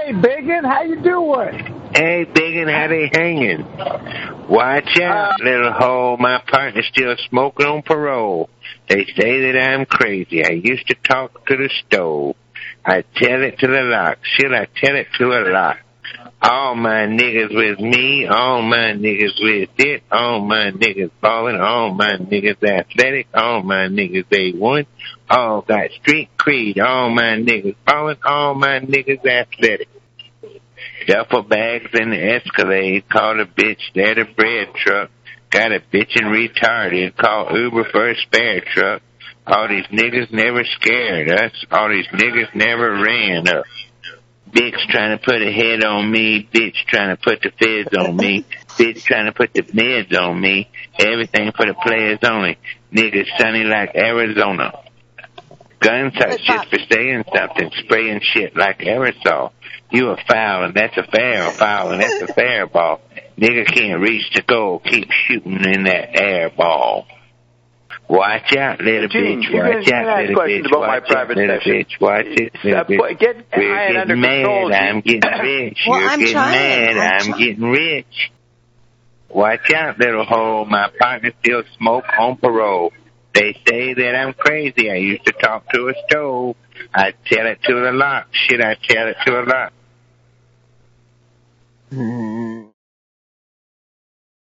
Hey, Biggin, how you doing? Hey, Biggin, how they hanging? Watch out, little hoe. My partner's still smoking on parole. They say that I'm crazy. I used to talk to the stove. I tell it to the lock. Shit, I tell it to a lock. All my niggas with me, all my niggas with it, all my niggas ballin', all my niggas athletic, all my niggas A1, all got street creed, all my niggas ballin', all my niggas athletic. Duffel bags in the Escalade, called a bitch that a bread truck, got a bitchin' retarded, called Uber for a spare truck. All these niggas never scared us, all these niggas never ran up. Bitch trying to put a head on me, bitch trying to put the feds on me, bitch trying to put the meds on me, everything for the players only. Niggas sunny like Arizona. Guns are just for saying something, spraying shit like aerosol. You a foul and that's a fair foul and that's a fair ball. Nigga can't reach the goal, keep shooting in that air ball. Watch out, little bitch. Watch out, little bitch. Watch out, little bitch. Watch it, little bitch. We're getting mad. I'm getting rich. You're getting mad. I'm getting rich. Watch out, little hoe. My partner still smoke on parole. They say that I'm crazy. I used to talk to a stove. I tell it to the lock. Shit, I tell it to a lock.